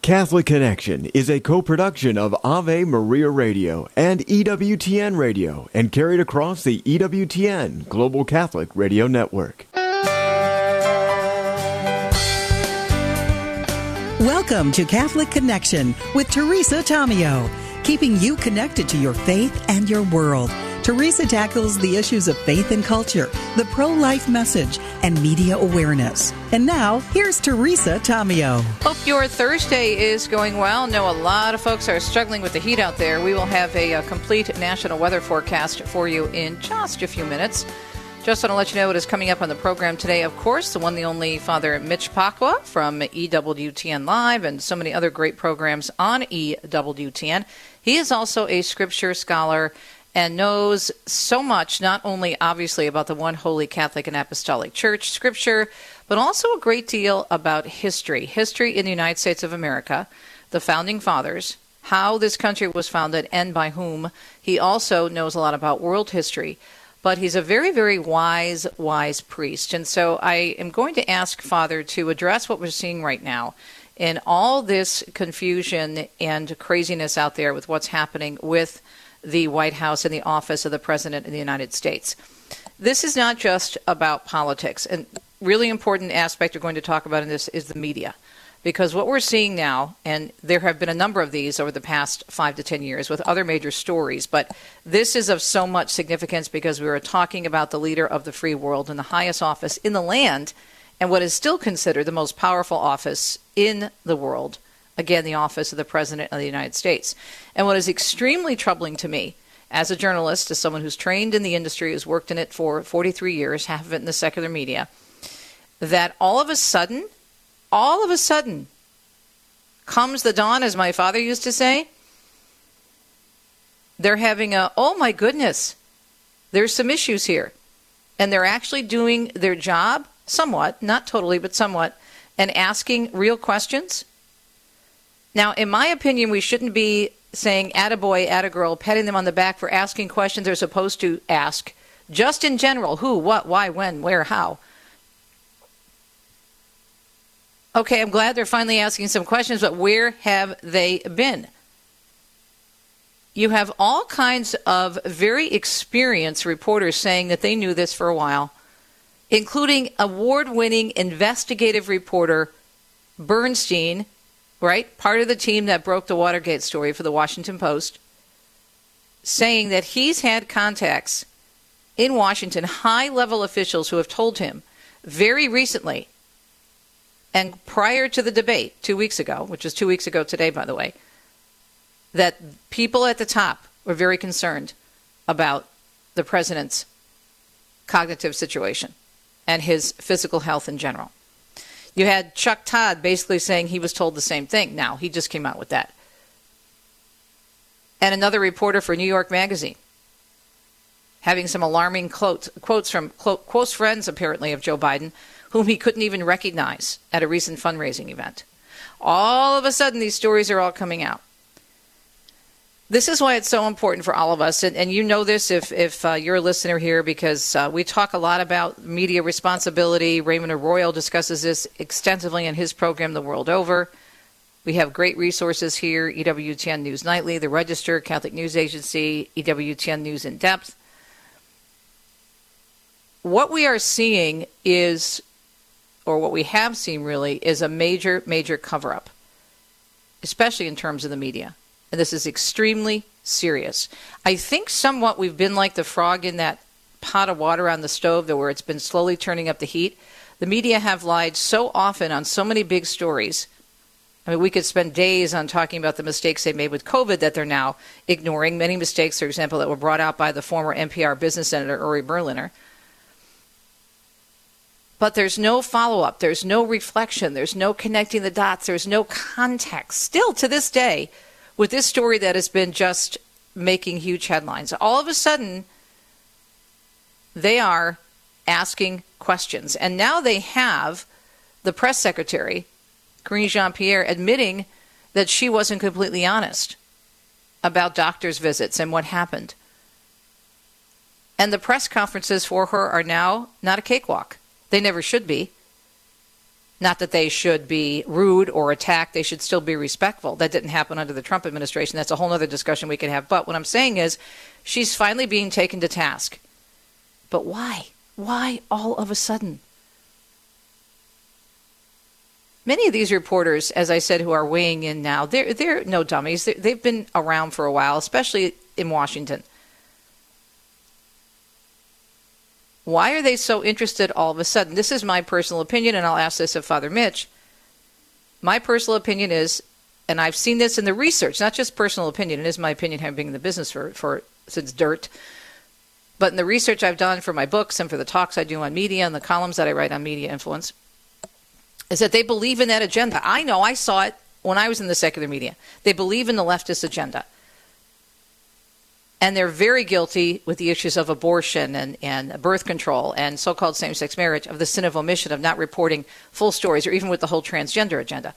Catholic Connection is a co-production of Ave Maria Radio and EWTN Radio and carried across the EWTN Global Catholic Radio Network. Welcome to Catholic Connection with Teresa Tomeo, keeping you connected to your faith and your world. Teresa tackles the issues of faith and culture, the pro-life message, and media awareness. And now, here's Teresa Tomeo. Hope your Thursday is going well. Know a lot of folks are struggling with the heat out there. We will have a complete national weather forecast for you in just a few minutes. Just want to let you know what is coming up on the program today. Of course, the one, the only Father Mitch Pacwa from EWTN Live and so many other great programs on EWTN. He is also a scripture scholar and knows so much, not only obviously about the one holy Catholic and Apostolic Church, Scripture, but also a great deal about history in the United States of America, the Founding Fathers, how this country was founded and by whom. He also knows a lot about world history, but he's a very, very wise priest. And so I am going to ask Father to address what we're seeing right now in all this confusion and craziness out there with what's happening with the White House and the office of the President of the United States. This is not just about politics. And really important aspect we're going to talk about in this is the media. Because what we're seeing now, and there have been a number of these over the past 5 to 10 years with other major stories, but this is of so much significance because we are talking about the leader of the free world in the highest office in the land and what is still considered the most powerful office in the world. Again, the office of the President of the United States. And what is extremely troubling to me, as a journalist, as someone who's trained in the industry, who's worked in it for 43 years, half of it in the secular media, that all of a sudden, comes the dawn, as my father used to say. They're having oh my goodness, there's some issues here. And they're actually doing their job, somewhat, not totally, but somewhat, and asking real questions. Now, in my opinion, we shouldn't be saying attaboy, attagirl, patting them on the back for asking questions they're supposed to ask, just in general, who, what, why, when, where, how. Okay, I'm glad they're finally asking some questions, but where have they been? You have all kinds of very experienced reporters saying that they knew this for a while, including award-winning investigative reporter Bernstein, right, part of the team that broke the Watergate story for the Washington Post, saying that he's had contacts in Washington, high-level officials who have told him very recently, and prior to the debate 2 weeks ago, which is 2 weeks ago today, by the way, that people at the top were very concerned about the president's cognitive situation and his physical health in general. You had Chuck Todd basically saying he was told the same thing. Now, he just came out with that. And another reporter for New York Magazine having some alarming quotes from close friends, apparently, of Joe Biden, whom he couldn't even recognize at a recent fundraising event. All of a sudden, these stories are all coming out. This is why it's so important for all of us, and you know this if you're a listener here, because we talk a lot about media responsibility. Raymond Arroyo discusses this extensively in his program the world over. We have great resources here, EWTN News Nightly, The Register, Catholic News Agency, EWTN News in Depth. What we are seeing is, or what we have seen really, is a major, major cover-up, especially in terms of the media. And this is extremely serious. I think somewhat we've been like the frog in that pot of water on the stove, where it's been slowly turning up the heat. The media have lied so often on so many big stories. I mean, we could spend days on talking about the mistakes they made with COVID that they're now ignoring. Many mistakes, for example, that were brought out by the former NPR business senator, Uri Berliner. But there's no follow-up. There's no reflection. There's no connecting the dots. There's no context. Still to this day, with this story that has been just making huge headlines, all of a sudden, they are asking questions. And now they have the press secretary, Karine Jean-Pierre, admitting that she wasn't completely honest about doctor's visits and what happened. And the press conferences for her are now not a cakewalk. They never should be. Not that they should be rude or attacked. They should still be respectful. That didn't happen under the Trump administration. That's a whole other discussion we could have. But what I'm saying is she's finally being taken to task. But why? Why all of a sudden? Many of these reporters, as I said, who are weighing in now, they're no dummies. They've been around for a while, especially in Washington. Why are they so interested all of a sudden? This is my personal opinion, and I'll ask this of Father Mitch. My personal opinion is, and I've seen this in the research, not just personal opinion, it is my opinion having been in the business for since dirt, but in the research I've done for my books and for the talks I do on media and the columns that I write on Media Influence, is that they believe in that agenda. I know, I saw it when I was in the secular media. They believe in the leftist agenda. And they're very guilty with the issues of abortion and birth control and so-called same-sex marriage, of the sin of omission, of not reporting full stories, or even with the whole transgender agenda.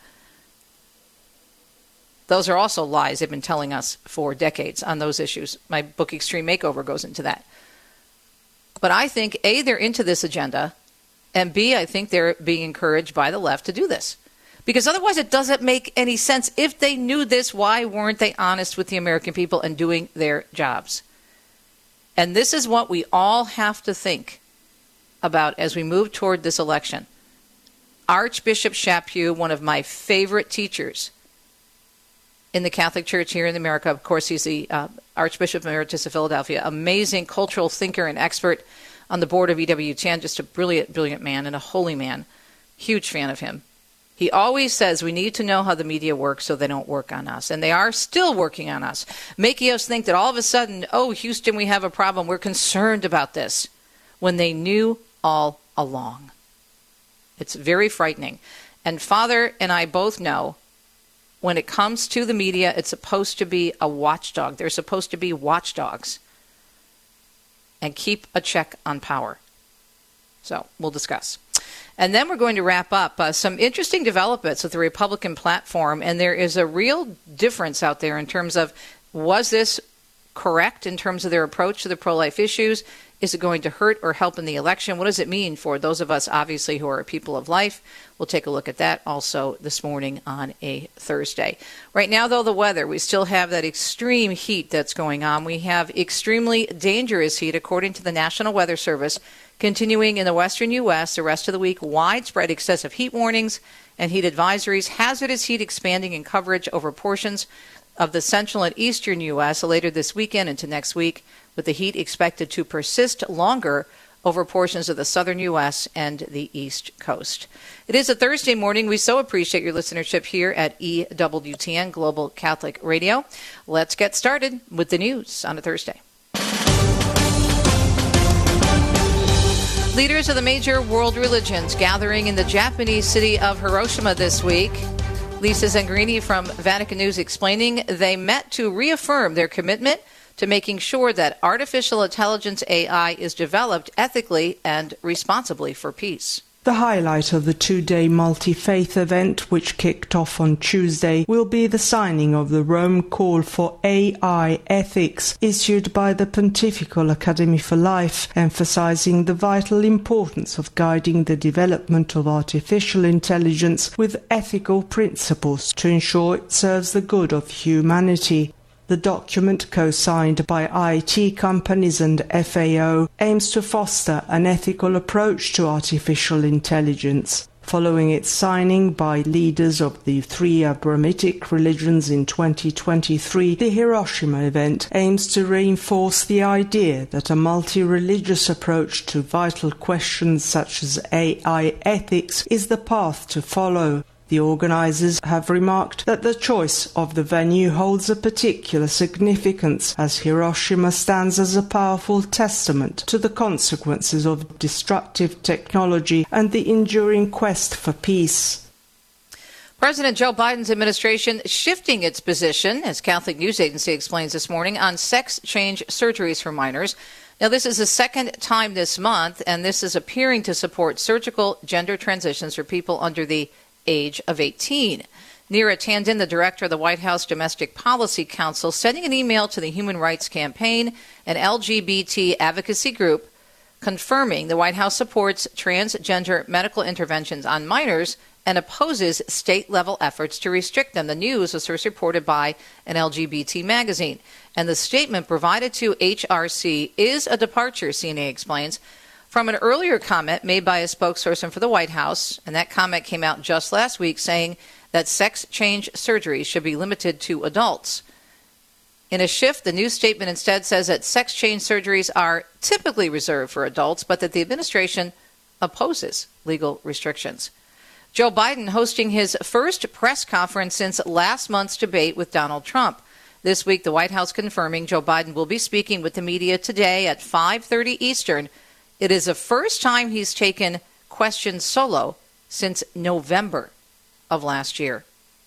Those are also lies they've been telling us for decades on those issues. My book, Extreme Makeover, goes into that. But I think, A, they're into this agenda, and B, I think they're being encouraged by the left to do this. Because otherwise it doesn't make any sense. If they knew this, why weren't they honest with the American people and doing their jobs? And this is what we all have to think about as we move toward this election. Archbishop Chaput, one of my favorite teachers in the Catholic Church here in America, of course he's the Archbishop Emeritus of Philadelphia, amazing cultural thinker and expert on the board of EWTN, just a brilliant, brilliant man and a holy man. Huge fan of him. He always says we need to know how the media works so they don't work on us. And they are still working on us, making us think that all of a sudden, oh, Houston, we have a problem. We're concerned about this, when they knew all along. It's very frightening. And Father and I both know when it comes to the media, it's supposed to be a watchdog. They're supposed to be watchdogs and keep a check on power. So we'll discuss. And then we're going to wrap up some interesting developments with the Republican platform. And there is a real difference out there in terms of, was this correct in terms of their approach to the pro-life issues? Is it going to hurt or help in the election? What does it mean for those of us, obviously, who are people of life? We'll take a look at that also this morning on a Thursday. Right now, though, the weather, we still have that extreme heat that's going on. We have extremely dangerous heat, according to the National Weather Service, continuing in the western U.S. the rest of the week. Widespread excessive heat warnings and heat advisories. Hazardous heat expanding in coverage over portions of the central and eastern U.S. later this weekend into next week, with the heat expected to persist longer over portions of the southern U.S. and the East Coast. It is a Thursday morning. We so appreciate your listenership here at EWTN Global Catholic Radio. Let's get started with the news on a Thursday. Leaders of the major world religions gathering in the Japanese city of Hiroshima this week. Lisa Zangarini from Vatican News explaining they met to reaffirm their commitment to making sure that artificial intelligence AI is developed ethically and responsibly for peace. The highlight of the two-day multi-faith event, which kicked off on Tuesday, will be the signing of the Rome Call for AI Ethics, issued by the Pontifical Academy for Life, emphasizing the vital importance of guiding the development of artificial intelligence with ethical principles to ensure it serves the good of humanity. The document, co-signed by IT companies and FAO, aims to foster an ethical approach to artificial intelligence. Following its signing by leaders of the three Abrahamic religions in 2023, the Hiroshima event aims to reinforce the idea that a multi-religious approach to vital questions such as AI ethics is the path to follow. The organizers have remarked that the choice of the venue holds a particular significance, as Hiroshima stands as a powerful testament to the consequences of destructive technology and the enduring quest for peace. President Joe Biden's administration shifting its position, as Catholic News Agency explains this morning, on sex change surgeries for minors. Now, this is the second time this month, and this is appearing to support surgical gender transitions for people under the age of 18. Neera Tanden, the director of the White House Domestic Policy Council, sending an email to the Human Rights Campaign, an LGBT advocacy group, confirming the White House supports transgender medical interventions on minors and opposes state-level efforts to restrict them. The news was first reported by an LGBT magazine. And the statement provided to HRC is a departure, CNA explains, from an earlier comment made by a spokesperson for the White House. And that comment came out just last week saying that sex change surgery should be limited to adults. In a shift, the new statement instead says that sex change surgeries are typically reserved for adults, but that the administration opposes legal restrictions. Joe Biden hosting his first press conference since last month's debate with Donald Trump. This week, the White House confirming Joe Biden will be speaking with the media today at 5:30 Eastern. It is the first time he's taken questions solo since November of last year.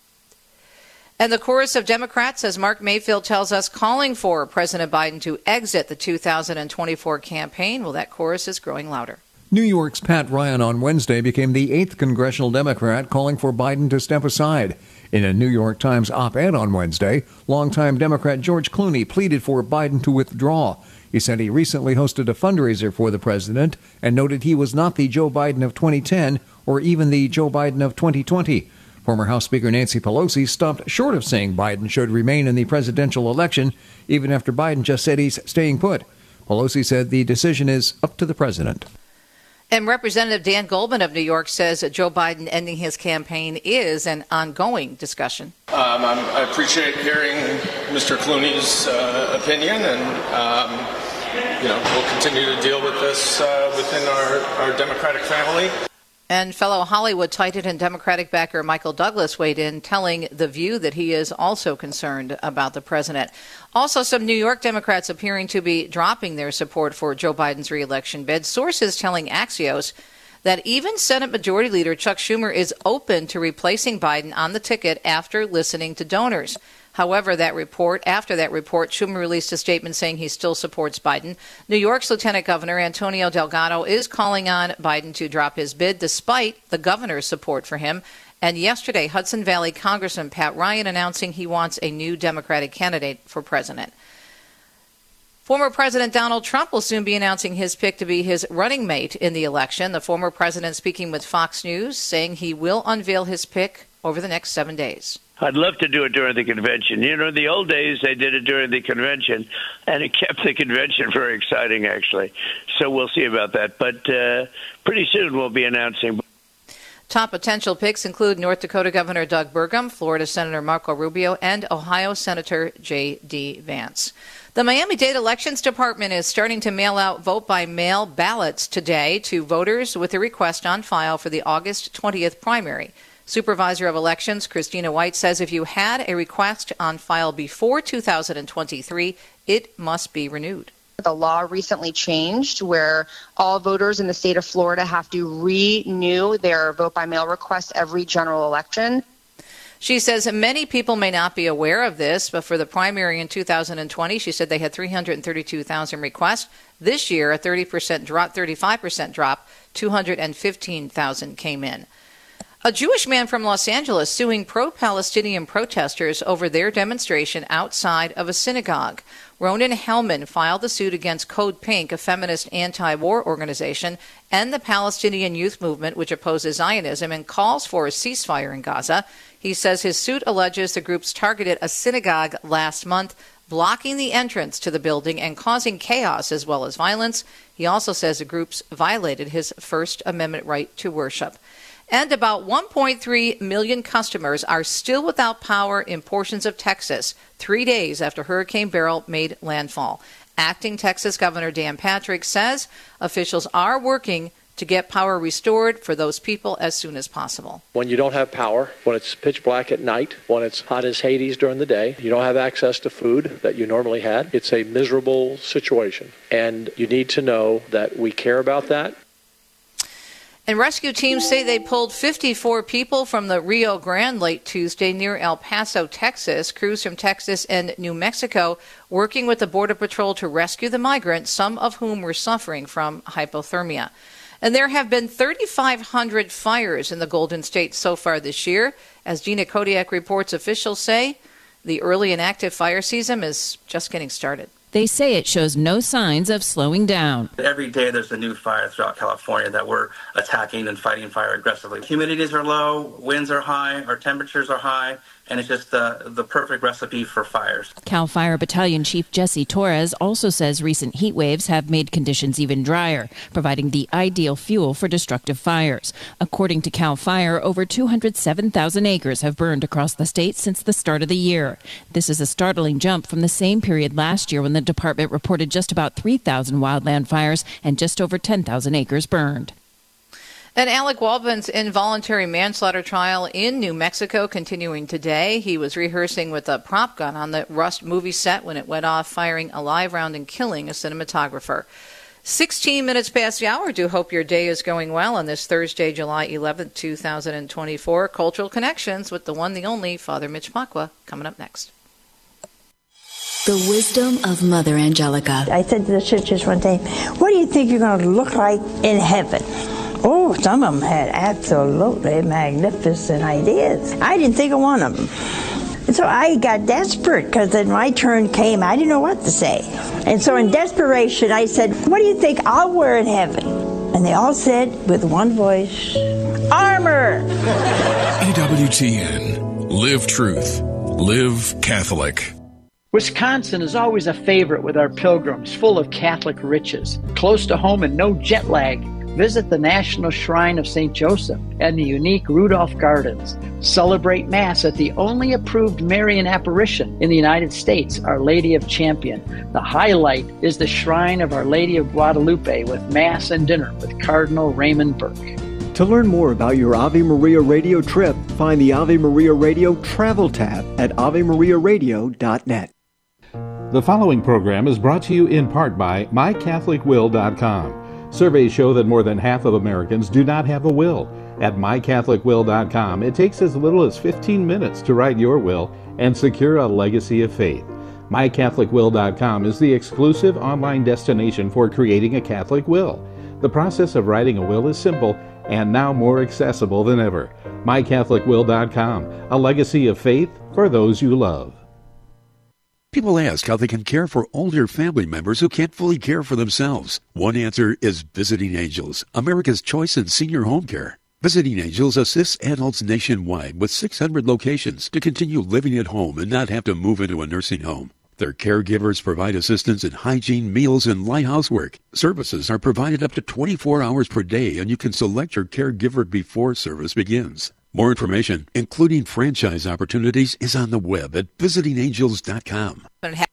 And the chorus of Democrats, as Mark Mayfield tells us, calling for President Biden to exit the 2024 campaign. Well, that chorus is growing louder. New York's Pat Ryan on Wednesday became the 8th congressional Democrat calling for Biden to step aside. In a New York Times op-ed on Wednesday, longtime Democrat George Clooney pleaded for Biden to withdraw. He said he recently hosted a fundraiser for the president and noted he was not the Joe Biden of 2010 or even the Joe Biden of 2020. Former House Speaker Nancy Pelosi stopped short of saying Biden should remain in the presidential election, even after Biden just said he's staying put. Pelosi said the decision is up to the president. And Representative Dan Goldman of New York says that Joe Biden ending his campaign is an ongoing discussion. I appreciate hearing Mr. Clooney's opinion, and we'll continue to deal with this within our Democratic family. And fellow Hollywood titan and Democratic backer Michael Douglas weighed in, telling The View that he is also concerned about the president. Also, some New York Democrats appearing to be dropping their support for Joe Biden's reelection bid. Sources telling Axios that even Senate Majority Leader Chuck Schumer is open to replacing Biden on the ticket after listening to donors. However, after that report, Schumer released a statement saying he still supports Biden. New York's Lieutenant Governor Antonio Delgado is calling on Biden to drop his bid despite the governor's support for him. And yesterday, Hudson Valley Congressman Pat Ryan announcing he wants a new Democratic candidate for president. Former President Donald Trump will soon be announcing his pick to be his running mate in the election. The former president speaking with Fox News, saying he will unveil his pick over the next 7 days. I'd love to do it during the convention. In the old days, they did it during the convention, and it kept the convention very exciting, actually. So we'll see about that. But pretty soon we'll be announcing. Top potential picks include North Dakota Governor Doug Burgum, Florida Senator Marco Rubio, and Ohio Senator J.D. Vance. The Miami-Dade Elections Department is starting to mail out vote-by-mail ballots today to voters with a request on file for the August 20th primary. Supervisor of Elections Christina White says if you had a request on file before 2023, it must be renewed. The law recently changed where all voters in the state of Florida have to renew their vote-by-mail request every general election. She says many people may not be aware of this, but for the primary in 2020, she said they had 332,000 requests. This year, a 35% drop, 215,000 came in. A Jewish man from Los Angeles suing pro-Palestinian protesters over their demonstration outside of a synagogue. Ronan Hellman filed the suit against Code Pink, a feminist anti-war organization, and the Palestinian Youth Movement, which opposes Zionism and calls for a ceasefire in Gaza. He says his suit alleges the groups targeted a synagogue last month, blocking the entrance to the building and causing chaos as well as violence. He also says the groups violated his First Amendment right to worship. And about 1.3 million customers are still without power in portions of Texas 3 days after Hurricane Beryl made landfall. Acting Texas Governor Dan Patrick says officials are working to get power restored for those people as soon as possible. When you don't have power, when it's pitch black at night, when it's hot as Hades during the day, you don't have access to food that you normally had, it's a miserable situation. And you need to know that we care about that. And rescue teams say they pulled 54 people from the Rio Grande late Tuesday near El Paso, Texas. Crews from Texas and New Mexico working with the Border Patrol to rescue the migrants, some of whom were suffering from hypothermia. And there have been 3,500 fires in the Golden State so far this year. As Gina Kodiak reports, officials say the early and active fire season is just getting started. They say it shows no signs of slowing down. Every day there's a new fire throughout California that we're attacking and fighting fire aggressively. Humidities are low, winds are high, our temperatures are high, and it's just the perfect recipe for fires. CAL FIRE Battalion Chief Jesse Torres also says recent heat waves have made conditions even drier, providing the ideal fuel for destructive fires. According to CAL FIRE, over 207,000 acres have burned across the state since the start of the year. This is a startling jump from the same period last year when the department reported just about 3,000 wildland fires and just over 10,000 acres burned. And Alec Baldwin's involuntary manslaughter trial in New Mexico continuing today. He was rehearsing with a prop gun on the Rust movie set when it went off, firing a live round and killing a cinematographer. 16 minutes past the hour. Do hope your day is going well on this Thursday, July 11th, 2024. Cultural Connections with the one, the only, Father Mitch Pacwa, coming up next. The wisdom of Mother Angelica. I said to the sisters one day, what do you think you're going to look like in heaven? Oh, some of them had absolutely magnificent ideas. I didn't think of one of them. And so I got desperate because then my turn came. I didn't know what to say. And so in desperation, I said, what do you think I'll wear in heaven? And they all said with one voice, armor! EWTN. Live truth. Live Catholic. Wisconsin is always a favorite with our pilgrims, full of Catholic riches. Close to home and no jet lag. Visit the National Shrine of St. Joseph and the unique Rudolph Gardens. Celebrate Mass at the only approved Marian apparition in the United States, Our Lady of Champion. The highlight is the Shrine of Our Lady of Guadalupe with Mass and dinner with Cardinal Raymond Burke. To learn more about your Ave Maria Radio trip, find the Ave Maria Radio Travel tab at AveMariaRadio.net. The following program is brought to you in part by MyCatholicWill.com. Surveys show that more than half of Americans do not have a will. At MyCatholicWill.com, it takes as little as 15 minutes to write your will and secure a legacy of faith. MyCatholicWill.com is the exclusive online destination for creating a Catholic will. The process of writing a will is simple and now more accessible than ever. MyCatholicWill.com, a legacy of faith for those you love. People ask how they can care for older family members who can't fully care for themselves. One answer is Visiting Angels, America's choice in senior home care. Visiting Angels assists adults nationwide with 600 locations to continue living at home and not have to move into a nursing home. Their caregivers provide assistance in hygiene, meals, and light housework. Services are provided up to 24 hours per day, and you can select your caregiver before service begins. More information, including franchise opportunities, is on the web at visitingangels.com.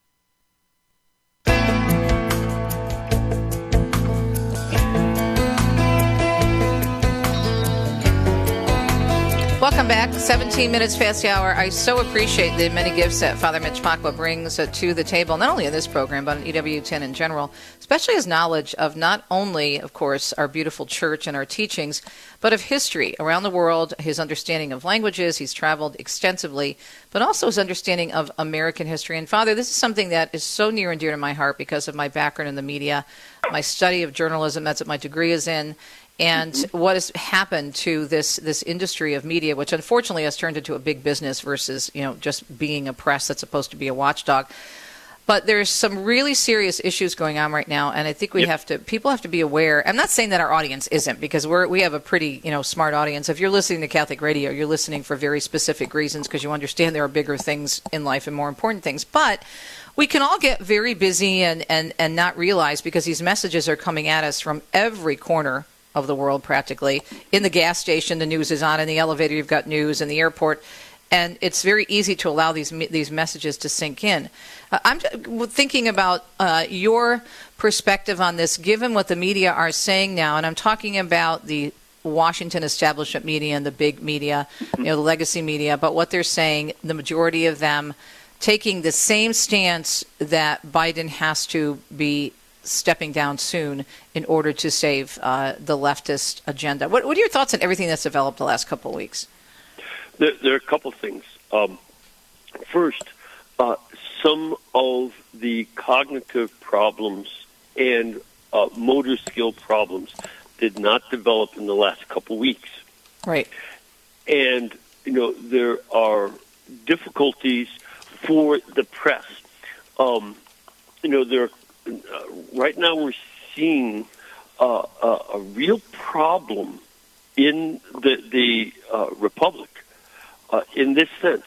Welcome back. 17 minutes past the hour. I so appreciate the many gifts that Father Mitch Pacwa brings to the table, not only in this program, but in EWTN in general, especially his knowledge of not only, of course, our beautiful church and our teachings, but of history around the world, his understanding of languages. He's traveled extensively, but also his understanding of American history. And Father, this is something that is so near and dear to my heart because of my background in the media, my study of journalism, that's what my degree is in, and what has happened to this industry of media, which unfortunately has turned into a big business versus, just being a press that's supposed to be a watchdog. But there's some really serious issues going on right now, and I think people have to be aware. I'm not saying that our audience isn't, because we have a pretty, smart audience. If you're listening to Catholic radio, you're listening for very specific reasons because you understand there are bigger things in life and more important things. But we can all get very busy and not realize, because these messages are coming at us from every corner of the world practically. In the gas station, the news is on. In the elevator, you've got news. In the airport. And it's very easy to allow these messages to sink in. I'm thinking about your perspective on this, given what the media are saying now. And I'm talking about the Washington establishment media and the big media, the legacy media, but what they're saying, the majority of them taking the same stance that Biden has to be stepping down soon in order to save the leftist agenda. What are your thoughts on everything that's developed the last couple of weeks? There are a couple things. First, some of the cognitive problems and motor skill problems did not develop in the last couple weeks. Right. And, there are difficulties for the press. there right now we're seeing a real problem in the Republic in this sense.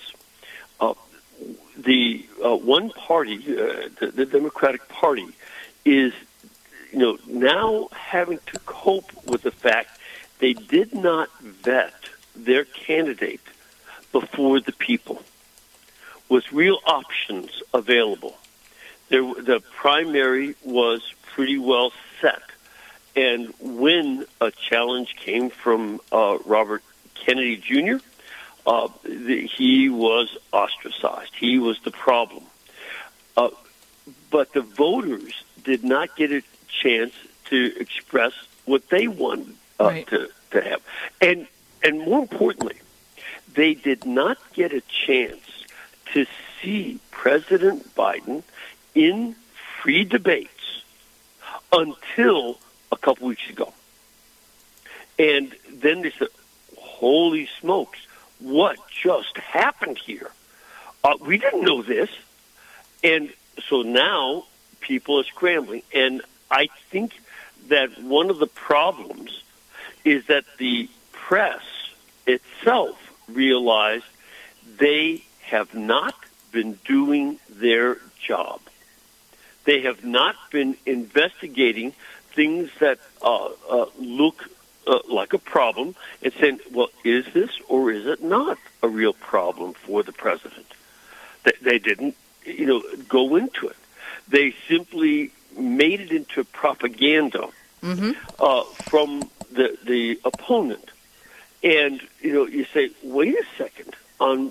The one party, the Democratic Party, is now having to cope with the fact they did not vet their candidate before the people, with real options available. The primary was pretty well set, and when a challenge came from Robert Kennedy Jr., he was ostracized. He was the problem. But the voters did not get a chance to express what they wanted to have. And more importantly, they did not get a chance to see President Biden in free debates until a couple weeks ago. And then they said, holy smokes, what just happened here? We didn't know this. And so now people are scrambling. And I think that one of the problems is that the press itself realized they have not been doing their job. They have not been investigating things that look like a problem and saying, well, is this or is it not a real problem for the president? They didn't, go into it. They simply made it into propaganda from the opponent. And, you say, wait a second, on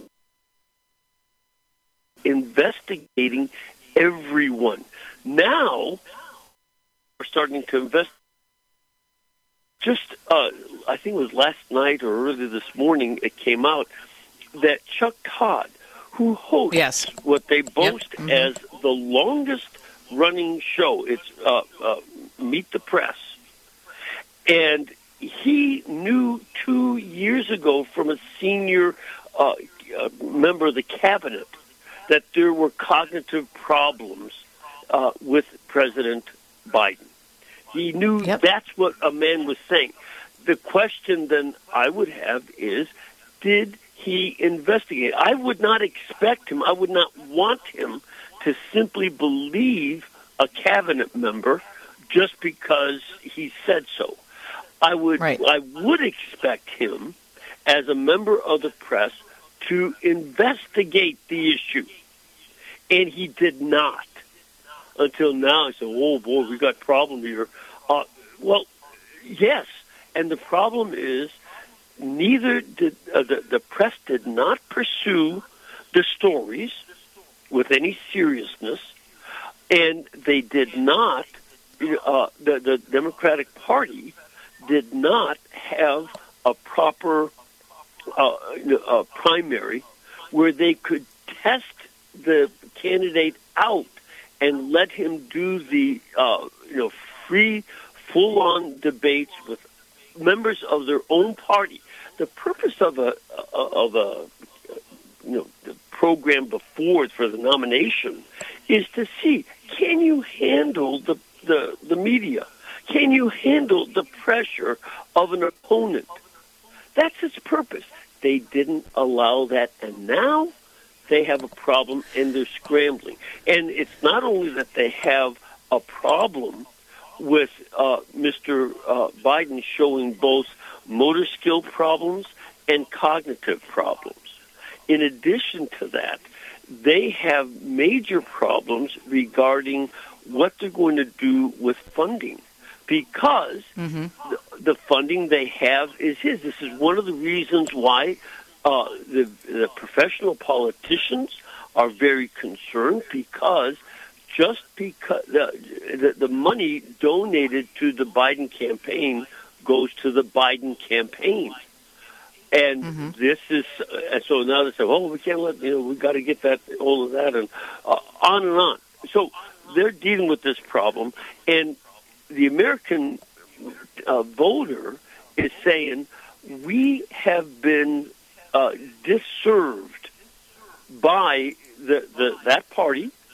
investigating everyone. Now, we're starting to invest. Just, I think it was last night or early this morning, it came out that Chuck Todd, who hosts what they boast as the longest-running show, it's Meet the Press, and he knew 2 years ago from a senior member of the cabinet that there were cognitive problems with President Biden. He knew that's what a man was saying. The question then I would have is, did he investigate? I would not expect him, I would not want him to simply believe a cabinet member just because he said so. I would expect him, as a member of the press, to investigate the issue. And he did not. Until now, he said, oh, boy, we got a problem here. Well, yes, and the problem is neither did the press did not pursue the stories with any seriousness, and they did not, the Democratic Party did not have a proper primary where they could test the candidate out and let him do the free, full-on debates with members of their own party. The purpose of the program before for the nomination is to see, can you handle the media? Can you handle the pressure of an opponent? That's its purpose. They didn't allow that, and now they have a problem, and they're scrambling. And it's not only that they have a problem with Mr. Biden showing both motor skill problems and cognitive problems. In addition to that, they have major problems regarding what they're going to do with funding, because the funding they have is his. This is one of the reasons why the professional politicians are very concerned, because just because the money donated to the Biden campaign goes to the Biden campaign. And this is, and so now they say, oh, we can't let, we got to get that, all of that, and on and on. So they're dealing with this problem, and the American voter is saying, we have been disserved by that party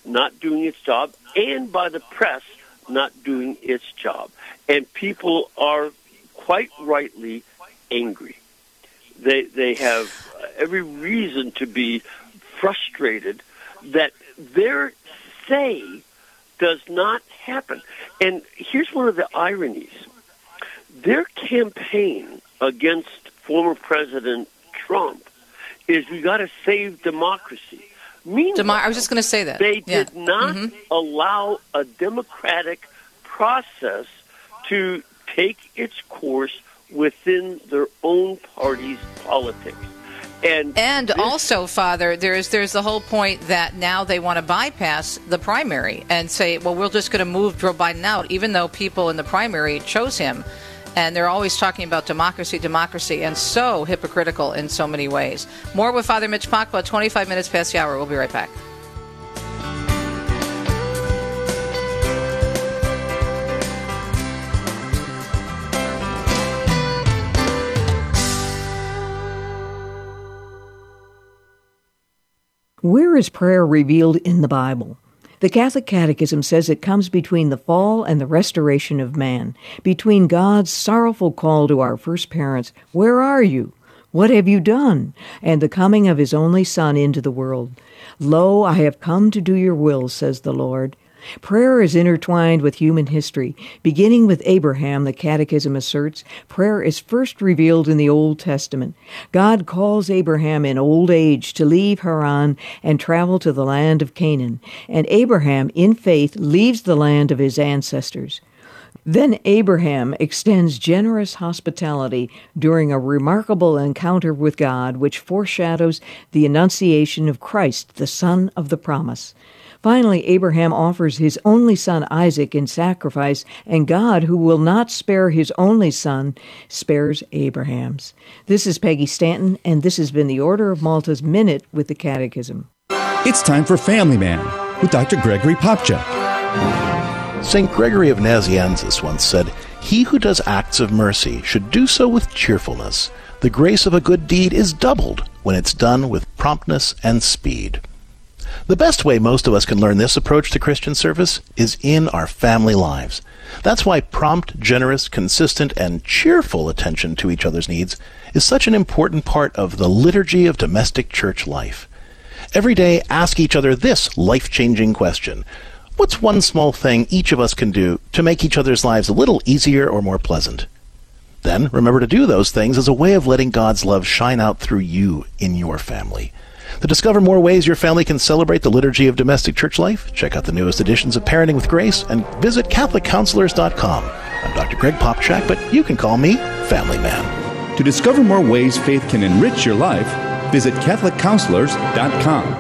not doing its job and by the press not doing its job. And people are quite rightly angry. They have every reason to be frustrated that their say does not happen. And here's one of the ironies. Their campaign against former President Trump is we got to save democracy. Meanwhile, I was just going to say that. They did not allow a democratic process to take its course within their own party's politics. And also, Father, there's the whole point that now they want to bypass the primary and say, well, we're just going to move Joe Biden out, even though people in the primary chose him. And they're always talking about democracy, and so hypocritical in so many ways. More with Father Mitch Pacwa, 25 minutes past the hour. We'll be right back. Where is prayer revealed in the Bible? The Catholic Catechism says it comes between the fall and the restoration of man, between God's sorrowful call to our first parents, "Where are you? What have you done?" and the coming of his only Son into the world. "Lo, I have come to do your will," says the Lord. Prayer is intertwined with human history. Beginning with Abraham, the Catechism asserts, prayer is first revealed in the Old Testament. God calls Abraham in old age to leave Haran and travel to the land of Canaan, and Abraham, in faith, leaves the land of his ancestors. Then Abraham extends generous hospitality during a remarkable encounter with God, which foreshadows the annunciation of Christ, the Son of the promise. Finally, Abraham offers his only son Isaac in sacrifice, and God, who will not spare his only son, spares Abraham's. This is Peggy Stanton, and this has been the Order of Malta's Minute with the Catechism. It's time for Family Man with Dr. Gregory Popcak. St. Gregory of Nazianzus once said, "He who does acts of mercy should do so with cheerfulness. The grace of a good deed is doubled when it's done with promptness and speed." The best way most of us can learn this approach to Christian service is in our family lives. That's why prompt, generous, consistent, and cheerful attention to each other's needs is such an important part of the liturgy of domestic church life. Every day, ask each other this life-changing question: what's one small thing each of us can do to make each other's lives a little easier or more pleasant? Then remember to do those things as a way of letting God's love shine out through you in your family. To discover more ways your family can celebrate the liturgy of domestic church life, check out the newest editions of Parenting with Grace and visit CatholicCounselors.com. I'm Dr. Greg Popcak, but you can call me Family Man. To discover more ways faith can enrich your life, visit CatholicCounselors.com.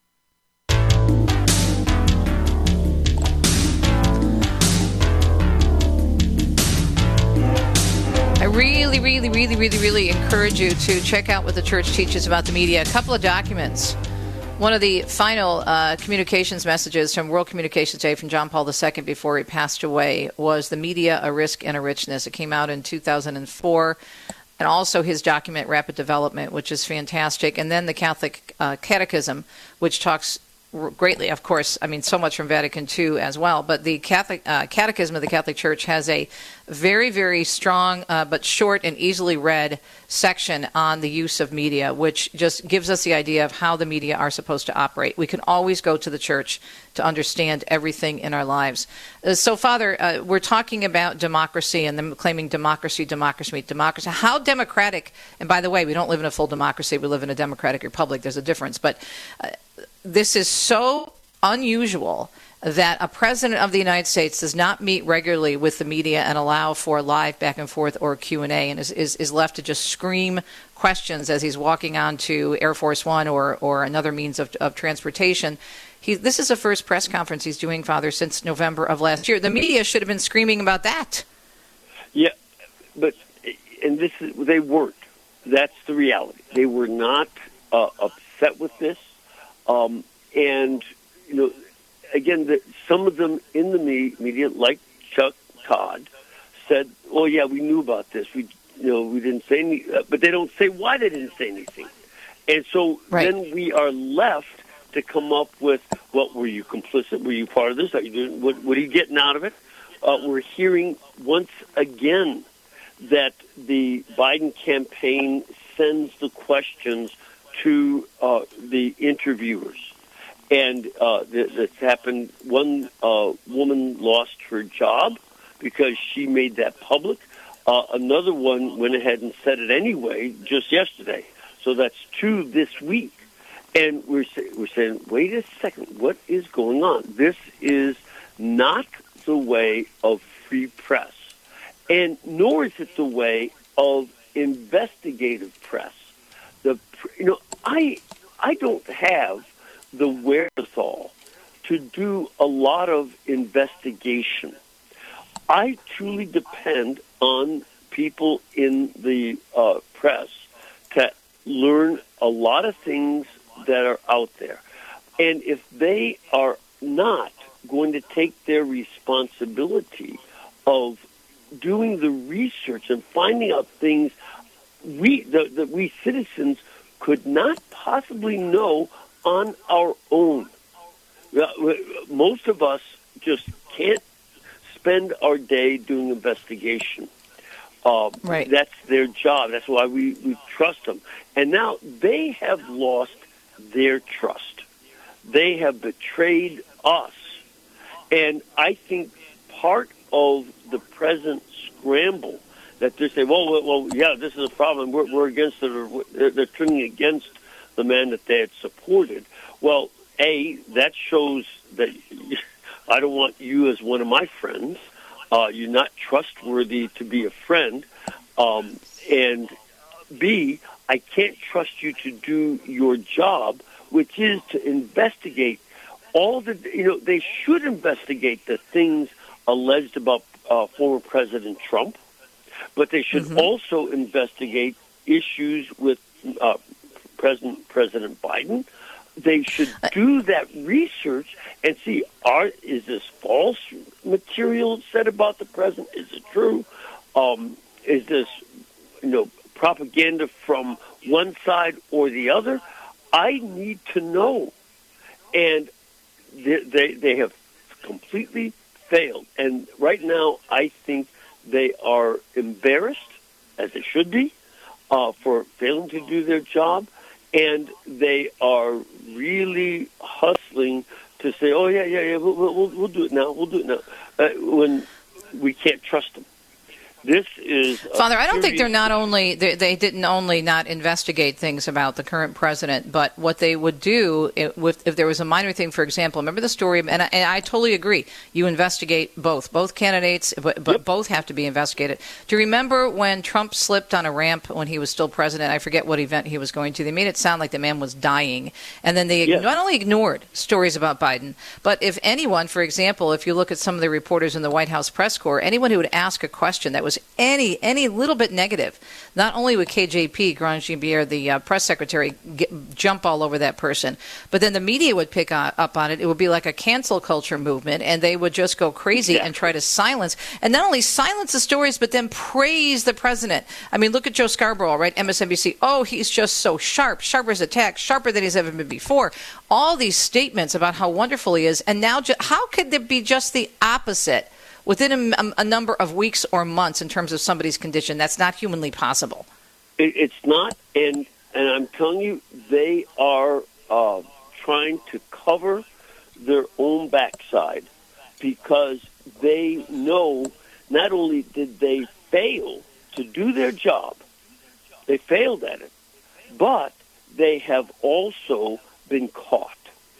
Really encourage you to check out what the church teaches about the media. A couple of documents. One of the final communications messages from World Communications Day from John Paul II before he passed away was The Media, a Risk and a Richness. It came out in 2004. And also his document, Rapid Development, which is fantastic. And then the Catholic Catechism, which talks greatly, of course, so much from Vatican II as well. But the Catholic Catechism of the Catholic Church has a very, very strong but short and easily read section on the use of media, which just gives us the idea of how the media are supposed to operate. We can always go to the church to understand everything in our lives. So, Father, we're talking about democracy and them claiming democracy. How democratic, and by the way, we don't live in a full democracy. We live in a democratic republic. There's a difference. But this is so unusual that a president of the United States does not meet regularly with the media and allow for live back and forth or Q&A and is left to just scream questions as he's walking on to Air Force One or another means of transportation. This is the first press conference he's doing, Father, since November of last year. The media should have been screaming about that. Yeah, but they weren't. That's the reality. They were not upset with this. And, again, some of them in the media, like Chuck Todd, said, "Well, yeah, we knew about this. We didn't say anything," but they don't say why they didn't say anything. And so then we are left to come up with, well, were you complicit? Were you part of this? Are you doing, what are you getting out of it? We're hearing once again that the Biden campaign sends the questions to the interviewers. And this happened. One woman lost her job because she made that public. Another one went ahead and said it anyway just yesterday. So that's 2 this week. And we're saying, wait a second, what is going on? This is not the way of free press, and nor is it the way of investigative press. I don't have the wherewithal to do a lot of investigation. I truly depend on people in the press to learn a lot of things that are out there. And if they are not going to take their responsibility of doing the research and finding out things that we citizens could not possibly know on our own. Most of us just can't spend our day doing investigation. Right. That's their job. That's why we trust them. And now they have lost their trust. They have betrayed us. And I think part of the present scramble that they say, well, yeah, this is a problem. We're against it, or they're turning against the man that they had supported. Well, that shows that I don't want you as one of my friends. You're not trustworthy to be a friend. And B, I can't trust you to do your job, which is to investigate all the, they should investigate the things alleged about former President Trump, but they should also investigate issues with President Biden. They should do that research and see, is this false material said about the president? Is it true? Is this, propaganda from one side or the other? I need to know. And they have completely failed. And right now, I think they are embarrassed, as they should be, for failing to do their job. And they are really hustling to say, "Oh yeah, we'll do it now. We'll do it now," when we can't trust them. This is Father. I don't think they're not only they didn't only not investigate things about the current president, but what they would do if there was a minor thing. For example, remember the story, and I totally agree. You investigate both candidates, but both have to be investigated. Do you remember when Trump slipped on a ramp when he was still president? I forget what event he was going to. They made it sound like the man was dying, and then they not only ignored stories about Biden, but if anyone, for example, if you look at some of the reporters in the White House press corps, anyone who would ask a question that was any little bit negative, not only would KJP, Grand-Jean-Pierre, the press secretary, jump all over that person, but then the media would pick up on it. It would be like a cancel culture movement, and they would just go crazy and try to silence, and not only silence the stories, but then praise the president. I mean, look at Joe Scarborough, right? MSNBC, he's just so sharper as a tack, sharper than he's ever been before. All these statements about how wonderful he is, and now how could there be just the opposite within a number of weeks or months in terms of somebody's condition? That's not humanly possible. It's not, and I'm telling you, they are trying to cover their own backside because they know not only did they fail to do their job, they failed at it, but they have also been caught.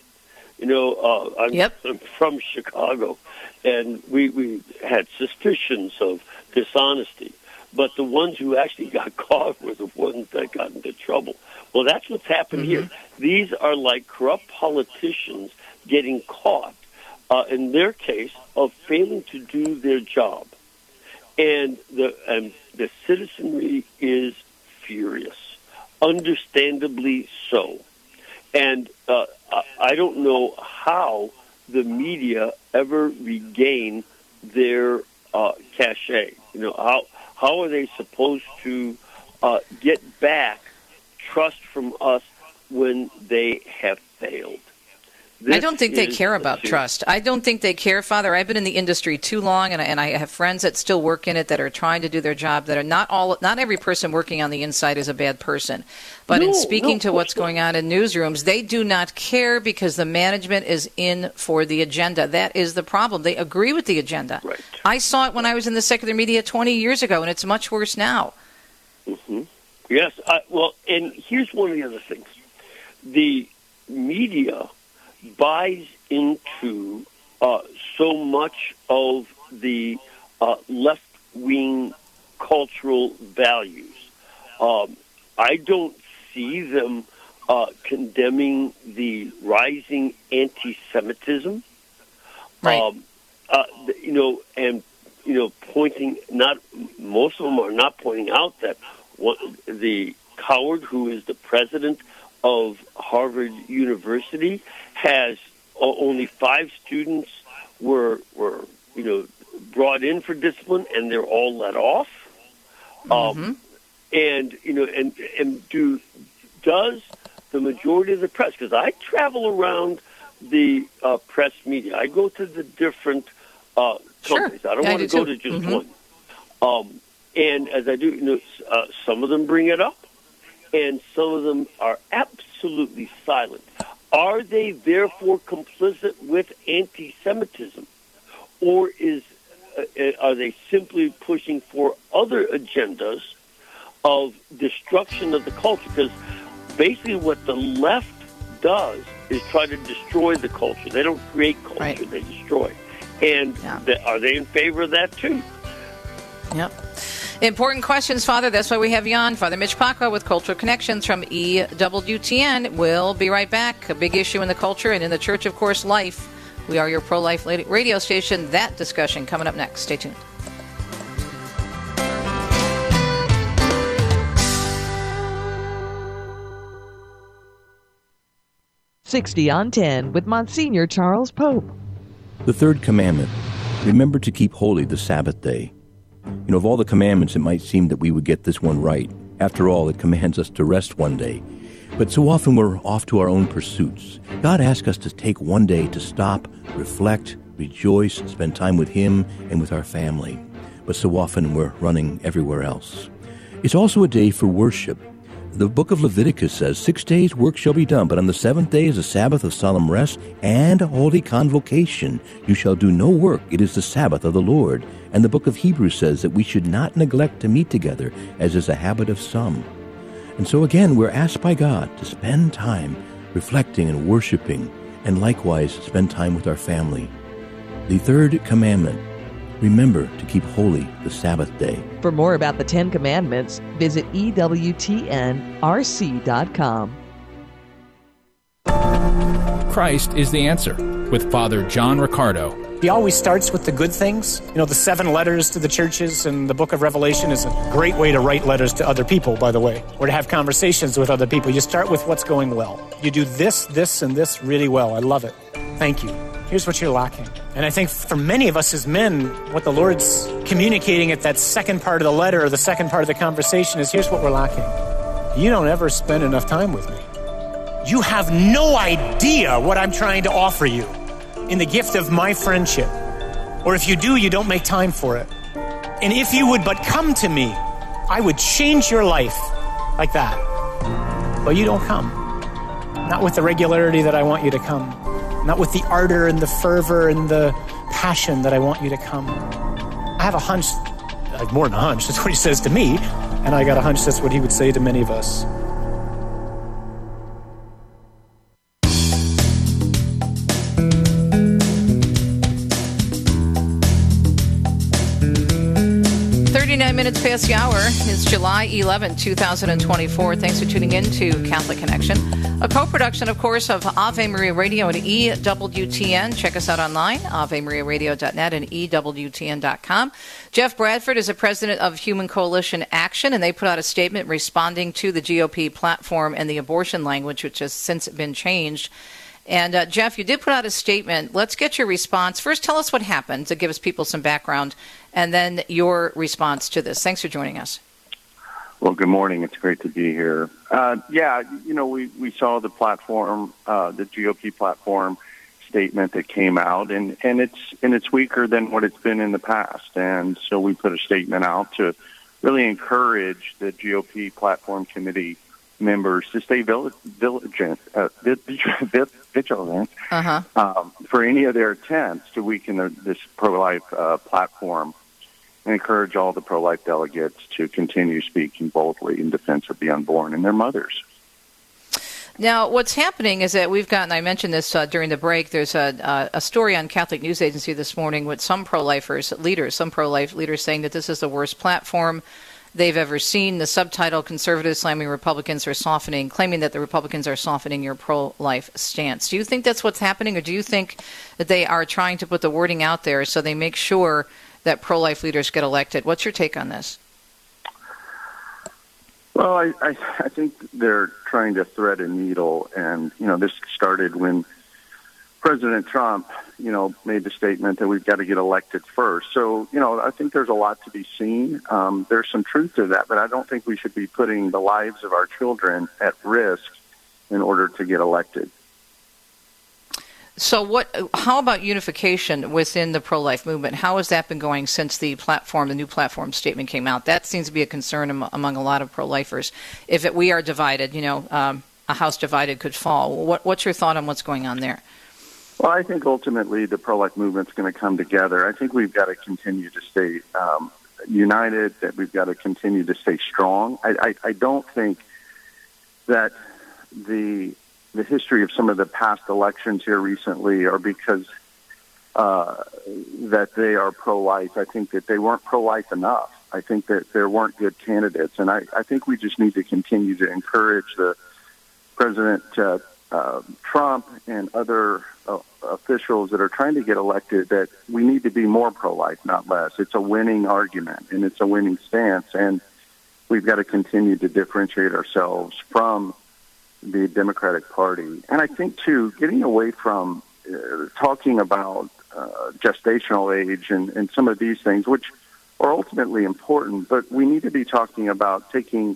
I'm from Chicago, and we had suspicions of dishonesty, but the ones who actually got caught were the ones that got into trouble. Well, that's what's happened here. These are like corrupt politicians getting caught, in their case, of failing to do their job. And the citizenry is furious, understandably so. And I don't know how the media ever regain their cachet. How are they supposed to get back trust from us when they have failed? I don't think they care about trust. I don't think they care, Father. I've been in the industry too long, and I have friends that still work in it that are trying to do their job. That are not every person working on the inside is a bad person. But in speaking to what's going on in newsrooms, they do not care because the management is in for the agenda. That is the problem. They agree with the agenda. Right. I saw it when I was in the secular media 20 years ago, and it's much worse now. Mm-hmm. Yes. Well, and here's one of the other things. The media buys into so much of the left-wing cultural values. I don't see them condemning the rising anti-Semitism. Right. Pointing, not most of them are not pointing out that the coward who is the president of Harvard University has only 5 students were brought in for discipline, and they're all let off. Mm-hmm. Does the majority of the press? Because I travel around the press media. I go to the different companies. I don't want to go to just one. And as I do, some of them bring it up, and some of them are absolutely silent. Are they therefore complicit with anti-Semitism, or are they simply pushing for other agendas of destruction of the culture? Because basically what the left does is try to destroy the culture. They don't create culture, they destroy. And are they in favor of that too? Yep. Important questions, Father. That's why we have you on. Father Mitch Pacwa with Cultural Connections from EWTN. We'll be right back. A big issue in the culture and in the church, of course, life. We are your pro-life radio station. That discussion coming up next. Stay tuned. "60 on 10 with Monsignor Charles Pope. The third commandment, remember to keep holy the Sabbath day. Of all the commandments, it might seem that we would get this one right. After all, it commands us to rest one day. But so often we're off to our own pursuits. God asks us to take one day to stop, reflect, rejoice, spend time with Him and with our family. But so often we're running everywhere else. It's also a day for worship. The book of Leviticus says, 6 days work shall be done, but on the 7th day is a Sabbath of solemn rest and a holy convocation. You shall do no work. It is the Sabbath of the Lord. And the book of Hebrews says that we should not neglect to meet together, as is a habit of some. And so again, we're asked by God to spend time reflecting and worshiping, and likewise spend time with our family. The third commandment, remember to keep holy the Sabbath day. For more about the 10 Commandments, visit EWTNRC.com. Christ is the answer with Father John Riccardo. He always starts with the good things. The 7 letters to the churches and the book of Revelation is a great way to write letters to other people, by the way, or to have conversations with other people. You start with what's going well. You do this, this, and this really well. I love it. Thank you. Here's what you're lacking. And I think for many of us as men, what the Lord's communicating at that second part of the letter or the second part of the conversation is, here's what we're lacking. You don't ever spend enough time with me. You have no idea what I'm trying to offer you in the gift of my friendship. Or if you do, you don't make time for it. And if you would but come to me, I would change your life like that. But you don't come. Not with the regularity that I want you to come. Not with the ardor and the fervor and the passion that I want you to come. I have a hunch, like more than a hunch, that's what he says to me, and I got a hunch that's what he would say to many of us. Minutes past the hour. It's July 11, 2024. Thanks for tuning in to Catholic Connection, a co-production, of course, of Ave Maria Radio and EWTN. Check us out online, AveMariaRadio.net and EWTN.com. Jeff Bradford is the president of Human Coalition Action, and they put out a statement responding to the GOP platform and the abortion language, which has since been changed. And, Jeff, you did put out a statement. Let's get your response. First, tell us what happened to give us people some background, and then your response to this. Thanks for joining us. Well, good morning. It's great to be here. We saw the platform, the GOP platform statement that came out, and it's weaker than what it's been in the past. And so we put a statement out to really encourage the GOP platform committee members to stay vigilant for any of their attempts to weaken this pro-life platform, and encourage all the pro-life delegates to continue speaking boldly in defense of the unborn and their mothers. Now, what's happening is that we've gotten, I mentioned this during the break, there's a story on Catholic News Agency this morning with some pro-life leaders saying that this is the worst platform they've ever seen. The subtitle, Conservatives Slamming Republicans are Softening, claiming that the Republicans are softening your pro-life stance. Do you think that's what's happening, or do you think that they are trying to put the wording out there so they make sure that pro-life leaders get elected? What's your take on this? Well, I think they're trying to thread a needle, and, this started when President Trump, made the statement that we've got to get elected first. So, I think there's a lot to be seen. There's some truth to that, but I don't think we should be putting the lives of our children at risk in order to get elected. So how about unification within the pro-life movement? How has that been going since the new platform statement came out? That seems to be a concern among a lot of pro-lifers. If we are divided, a house divided could fall. What's your thought on what's going on there? Well, I think ultimately the pro-life movement's going to come together. I think we've got to continue to stay united, that we've got to continue to stay strong. I don't think that the history of some of the past elections here recently are because that they are pro-life. I think that they weren't pro-life enough. I think that there weren't good candidates. And I think we just need to continue to encourage the President Trump and other officials that are trying to get elected that we need to be more pro-life, not less. It's a winning argument, and it's a winning stance. And we've got to continue to differentiate ourselves from the Democratic Party. And I think, too, getting away from talking about gestational age and some of these things, which are ultimately important, but we need to be talking about taking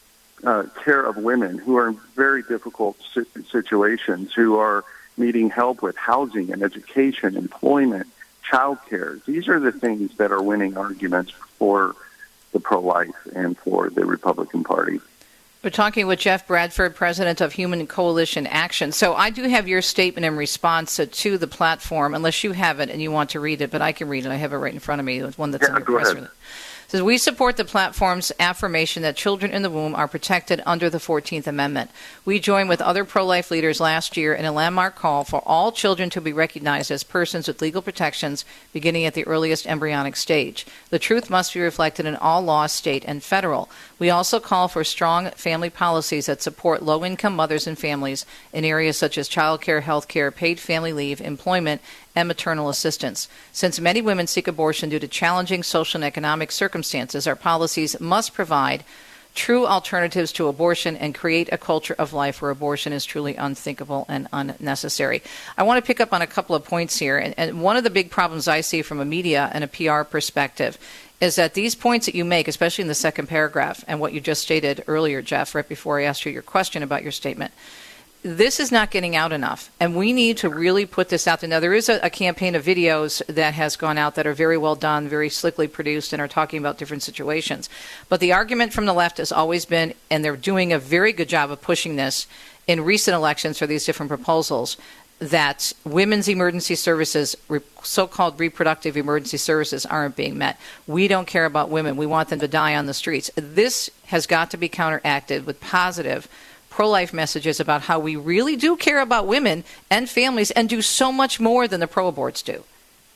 care of women who are in very difficult situations, who are needing help with housing and education, employment, child care. These are the things that are winning arguments for the pro-life and for the Republican Party. We're talking with Jeff Bradford, president of Human Coalition Action. So I do have your statement in response to the platform, unless you have it and you want to read it, but I can read it. I have it right in front of me. It's one that's in your press release. It says, we support the platform's affirmation that children in the womb are protected under the 14th Amendment. We joined with other pro-life leaders last year in a landmark call for all children to be recognized as persons with legal protections beginning at the earliest embryonic stage. The truth must be reflected in all laws, state and federal. We also call for strong family policies that support low-income mothers and families in areas such as child care, health care, paid family leave, employment, and maternal assistance. Since many women seek abortion due to challenging social and economic circumstances, our policies must provide true alternatives to abortion and create a culture of life where abortion is truly unthinkable and unnecessary. I want to pick up on a couple of points here. And one of the big problems I see from a media and a PR perspective is that these points that you make, especially in the second paragraph, and what you just stated earlier, Jeff, right before I asked you your question about your statement, this is not getting out enough, and we need to really put this out there. Now, there is a campaign of videos that has gone out that are very well done, very slickly produced, and are talking about different situations. But the argument from the left has always been, and they're doing a very good job of pushing this in recent elections for these different proposals, that women's emergency services, so-called reproductive emergency services, aren't being met. We don't care about women. We want them to die on the streets. This has got to be counteracted with positive pro-life messages about how we really do care about women and families and do so much more than the pro-aborts do.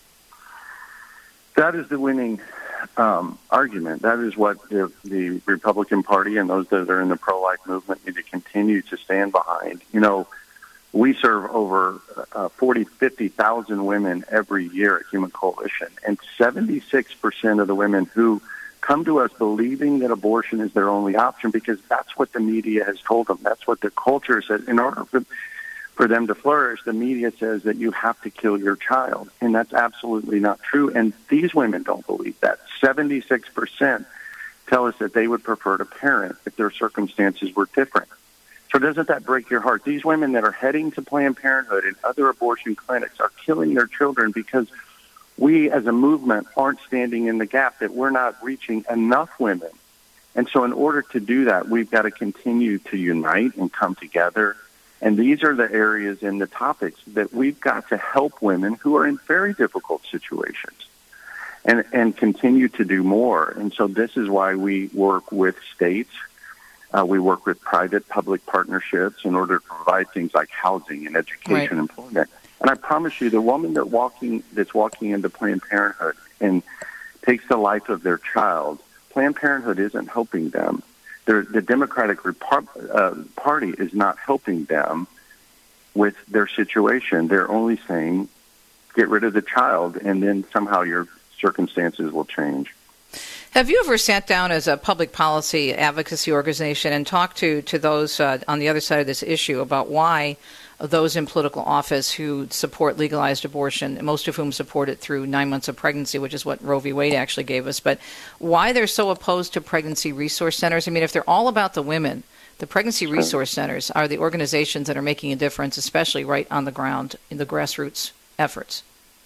That is the winning argument. That is what the Republican Party and those that are in the pro-life movement need to continue to stand behind. You know, we serve over 50,000 women every year at Human Coalition, and 76% of the women who come to us believing that abortion is their only option, because that's what the media has told them. That's what the culture says. In order for them to flourish, the media says that you have to kill your child, and that's absolutely not true. And these women don't believe that. 76% tell us that they would prefer to parent if their circumstances were different. So doesn't that break your heart? These women that are heading to Planned Parenthood and other abortion clinics are killing their children because we as a movement aren't standing in the gap, that we're not reaching enough women. And so in order to do that, we've got to continue to unite and come together. And these are the areas and the topics that we've got to help women who are in very difficult situations and continue to do more. And so this is why we work with states. We work with private-public partnerships in order to provide things like housing and education, right, and employment. And I promise you, the woman that's walking into Planned Parenthood and takes the life of their child, Planned Parenthood isn't helping them. The Democratic Party is not helping them with their situation. They're only saying, get rid of the child, and then somehow your circumstances will change. Have you ever sat down as a public policy advocacy organization and talked to those on the other side of this issue about why those in political office who support legalized abortion, most of whom support it through 9 months of pregnancy, which is what Roe v. Wade actually gave us, but why they're so opposed to pregnancy resource centers? I mean, if they're all about the women, the pregnancy resource centers are the organizations that are making a difference, especially right on the ground in the grassroots efforts.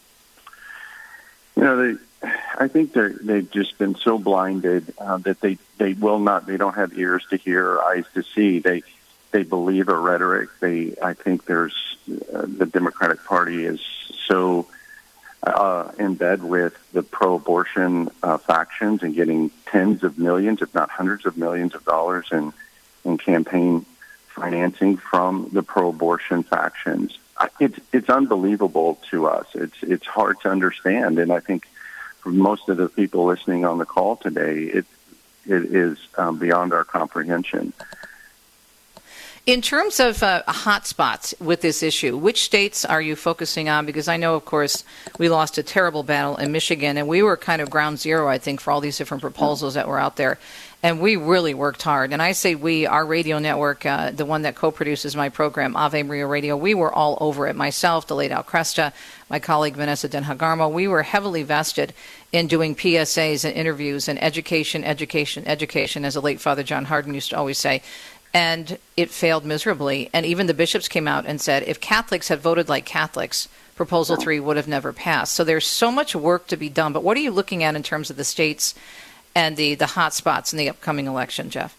You know, I think they've just been so blinded that they don't have ears to hear or eyes to see. They believe a rhetoric. I think there's the Democratic Party is so in bed with the pro-abortion factions and getting tens of millions, if not hundreds of millions of dollars in campaign financing from the pro-abortion factions. It's unbelievable to us. It's hard to understand, and I think for most of the people listening on the call today, it is beyond our comprehension. In terms of hot spots with this issue, which states are you focusing on? Because I know, of course, we lost a terrible battle in Michigan, and we were kind of ground zero, I think, for all these different proposals that were out there. And we really worked hard. And I say we, our radio network, the one that co-produces my program, Ave Maria Radio, we were all over it. Myself, Deledao Cresta, my colleague Vanessa Denhagarmo, we were heavily vested in doing PSAs and interviews and education, as the late Father John Hardin used to always say. And it failed miserably. And even the bishops came out and said, if Catholics had voted like Catholics, Proposal 3 would have never passed. So there's so much work to be done. But what are you looking at in terms of the states and the hot spots in the upcoming election, Jeff?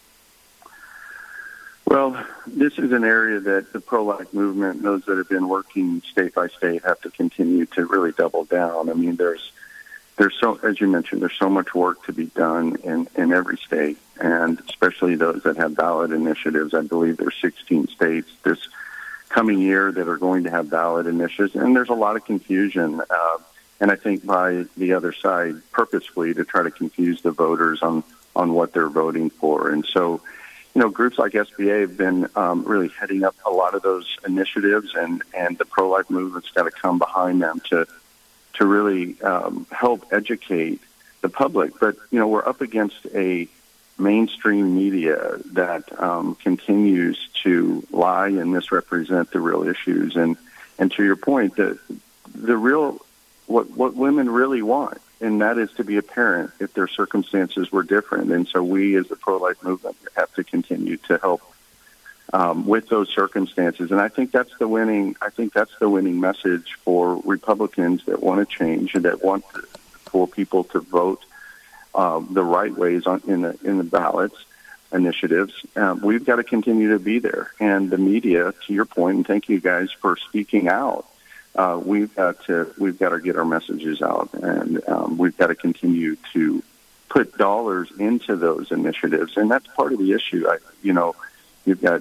Well, this is an area that the pro-life movement, those that have been working state by state, have to continue to really double down. I mean, there's so, as you mentioned, there's so much work to be done in every state, and especially those that have ballot initiatives. I believe there's 16 states this coming year that are going to have ballot initiatives, and there's a lot of confusion. And I think by the other side, purposefully to try to confuse the voters on what they're voting for. And so, you know, groups like SBA have been really heading up a lot of those initiatives, and the pro-life movement's got to come behind them to really help educate the public. But, you know, we're up against a mainstream media that continues to lie and misrepresent the real issues. And to your point, the real what women really want, and that is to be a parent if their circumstances were different. And so we as the pro-life movement have to continue to help with those circumstances. And I think that's the winning message for Republicans that want to change and that want for people to vote the right ways in the ballots initiatives. We've got to continue to be there. And the media, to your point, and thank you guys for speaking out. We've got to get our messages out, and we've got to continue to put dollars into those initiatives, and that's part of the issue. You've got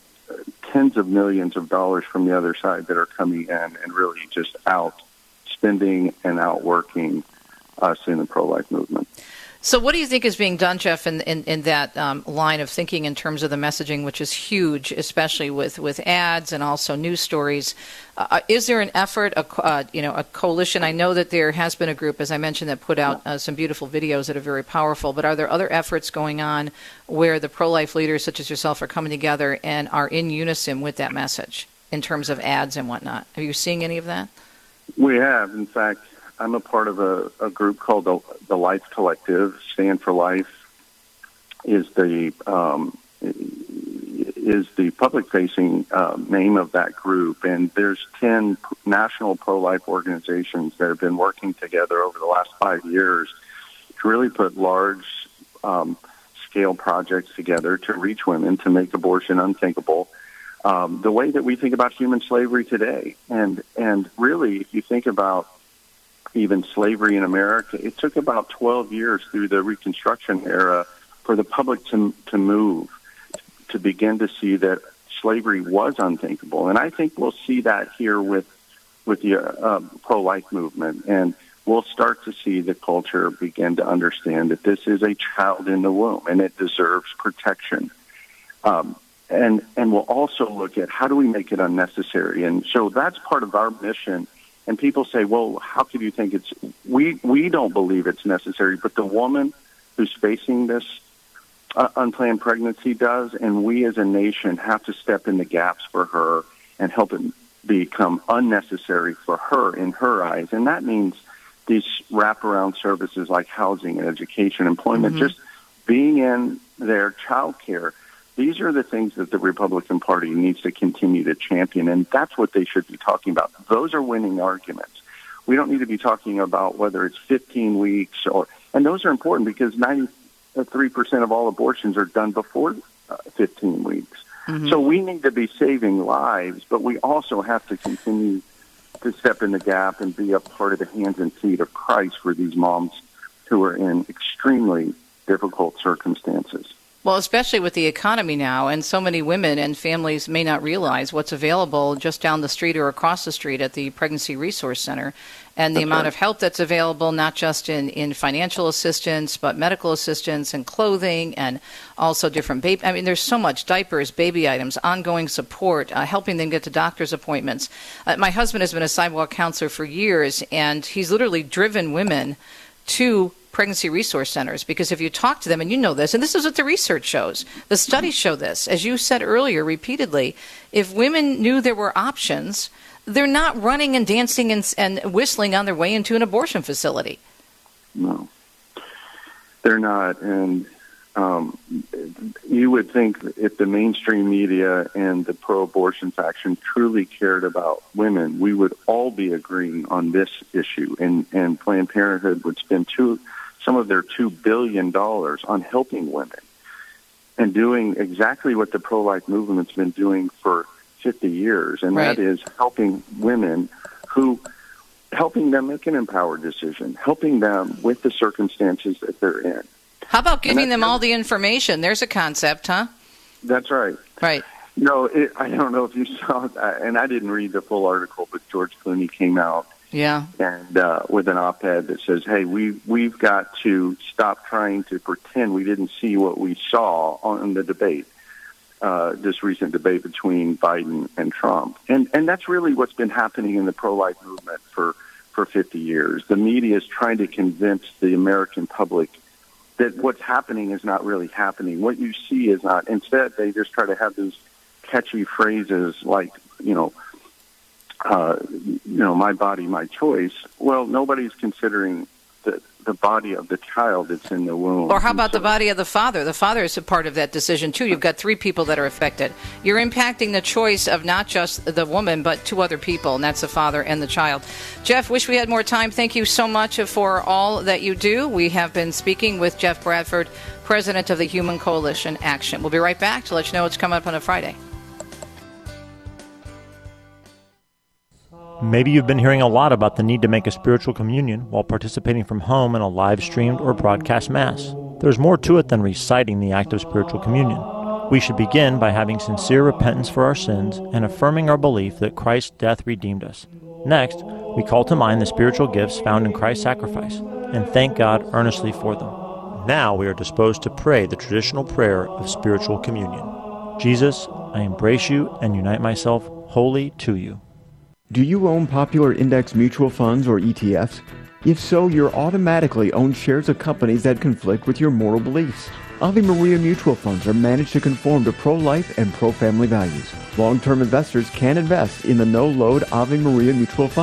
tens of millions of dollars from the other side that are coming in and really just out spending and outworking us in the pro-life movement. So what do you think is being done, Jeff, in that line of thinking in terms of the messaging, which is huge, especially with ads and also news stories? Is there an effort, a coalition? I know that there has been a group, as I mentioned, that put out some beautiful videos that are very powerful, but are there other efforts going on where the pro-life leaders such as yourself are coming together and are in unison with that message in terms of ads and whatnot? Are you seeing any of that? We have. In fact, I'm a part of a group called the Life Collective, Stand for Life is the public-facing name of that group, and there's 10 national pro-life organizations that have been working together over the last 5 years to really put large-scale projects together to reach women, to make abortion unthinkable, the way that we think about human slavery today. And really, if you think about even slavery in America, it took about 12 years through the Reconstruction era for the public to move, to begin to see that slavery was unthinkable. And I think we'll see that here with the pro-life movement. And we'll start to see the culture begin to understand that this is a child in the womb and it deserves protection. And we'll also look at how do we make it unnecessary. And so that's part of our mission. And people say, well, how could you think it's... We don't believe it's necessary, but the woman who's facing this unplanned pregnancy does, and we as a nation have to step in the gaps for her and help it become unnecessary for her in her eyes. And that means these wraparound services like housing and education, employment, just being in their child care. These are the things that the Republican Party needs to continue to champion, and that's what they should be talking about. Those are winning arguments. We don't need to be talking about whether it's 15 weeks and those are important because 93% of all abortions are done before 15 weeks. So we need to be saving lives, but we also have to continue to step in the gap and be a part of the hands and feet of Christ for these moms who are in extremely difficult circumstances. Well, especially with the economy now, and so many women and families may not realize what's available just down the street or across the street at the Pregnancy Resource Center, and the amount of help that's available, not just in financial assistance, but medical assistance and clothing, and also different baby. I mean, there's so much: diapers, baby items, ongoing support, helping them get to doctor's appointments. My husband has been a sidewalk counselor for years, and he's literally driven women to pregnancy resource centers, because if you talk to them, and you know this, and this is what the research shows, the studies show this, as you said earlier repeatedly, if women knew there were options, they're not running and dancing and whistling on their way into an abortion facility. No, they're not. And you would think if the mainstream media and the pro-abortion faction truly cared about women, we would all be agreeing on this issue, and Planned Parenthood would spend some of their $2 billion on helping women and doing exactly what the pro-life movement's been doing for 50 years, and that is helping women helping them make an empowered decision, helping them with the circumstances that they're in. How about giving them all the information? There's a concept, huh? That's right. Right. No, I don't know if you saw, and I didn't read the full article, but George Clooney came out and with an op-ed that says, hey, we've got to stop trying to pretend we didn't see what we saw on the debate, this recent debate between Biden and Trump. And that's really what's been happening in the pro-life movement for 50 years. The media is trying to convince the American public that what's happening is not really happening. What you see is not. Instead, they just try to have these catchy phrases like, my body, my choice. Well, nobody's considering the body of the child that's in the womb. Or how about the body of the father? The father is a part of that decision, too. You've got 3 people that are affected. You're impacting the choice of not just the woman, but 2 other people, and that's the father and the child. Jeff, wish we had more time. Thank you so much for all that you do. We have been speaking with Jeff Bradford, president of the Human Coalition Action. We'll be right back to let you know what's coming up on a Friday. Maybe you've been hearing a lot about the need to make a spiritual communion while participating from home in a live-streamed or broadcast Mass. There's more to it than reciting the act of spiritual communion. We should begin by having sincere repentance for our sins and affirming our belief that Christ's death redeemed us. Next, we call to mind the spiritual gifts found in Christ's sacrifice and thank God earnestly for them. Now we are disposed to pray the traditional prayer of spiritual communion. Jesus, I embrace you and unite myself wholly to you. Do you own popular index mutual funds or ETFs? If so, you're automatically own shares of companies that conflict with your moral beliefs. Ave Maria mutual funds are managed to conform to pro-life and pro-family values. Long-term investors can invest in the no-load Ave Maria mutual funds.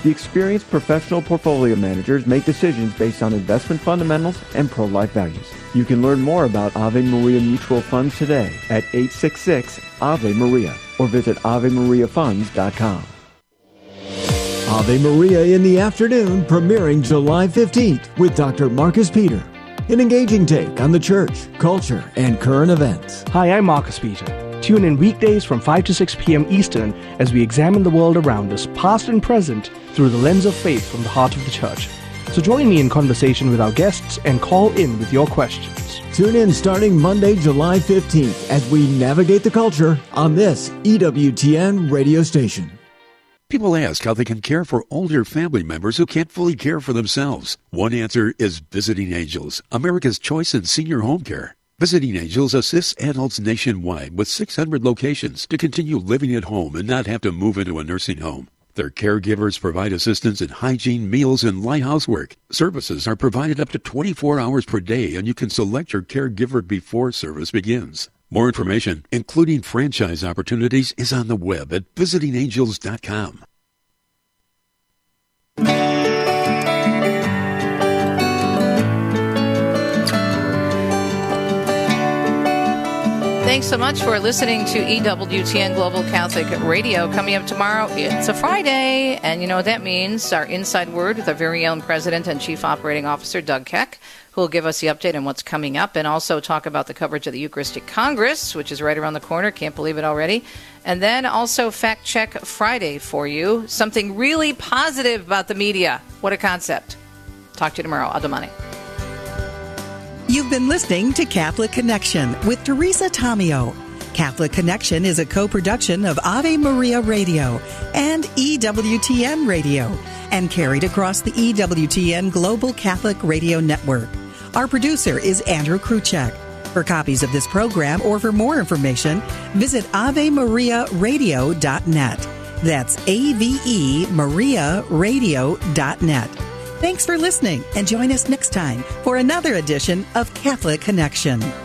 The experienced professional portfolio managers make decisions based on investment fundamentals and pro-life values. You can learn more about Ave Maria Mutual Funds today at 866-AVE-MARIA or visit AveMariaFunds.com. Ave Maria in the afternoon, premiering July 15th with Dr. Marcus Peter. An engaging take on the church, culture, and current events. Hi, I'm Marcus Peter. Tune in weekdays from 5 to 6 p.m. Eastern as we examine the world around us, past and present, through the lens of faith from the heart of the church. So join me in conversation with our guests and call in with your questions. Tune in starting Monday, July 15th as we navigate the culture on this EWTN radio station. People ask how they can care for older family members who can't fully care for themselves. One answer is Visiting Angels, America's choice in senior home care. Visiting Angels assists adults nationwide with 600 locations to continue living at home and not have to move into a nursing home. Their caregivers provide assistance in hygiene, meals, and light housework. Services are provided up to 24 hours per day, and you can select your caregiver before service begins. More information, including franchise opportunities, is on the web at visitingangels.com. Thanks so much for listening to EWTN Global Catholic Radio. Coming up tomorrow, it's a Friday, and you know what that means. Our Inside Word with our very own President and Chief Operating Officer, Doug Keck, who will give us the update on what's coming up and also talk about the coverage of the Eucharistic Congress, which is right around the corner. Can't believe it already. And then also Fact Check Friday for you. Something really positive about the media. What a concept. Talk to you tomorrow. Adamani. You've been listening to Catholic Connection with Teresa Tomeo. Catholic Connection is a co-production of Ave Maria Radio and EWTN Radio and carried across the EWTN Global Catholic Radio Network. Our producer is Andrew Kruchek. For copies of this program or for more information, visit AveMariaRadio.net. That's AVEMariaRadio.net. Thanks for listening, and join us next time for another edition of Catholic Connection.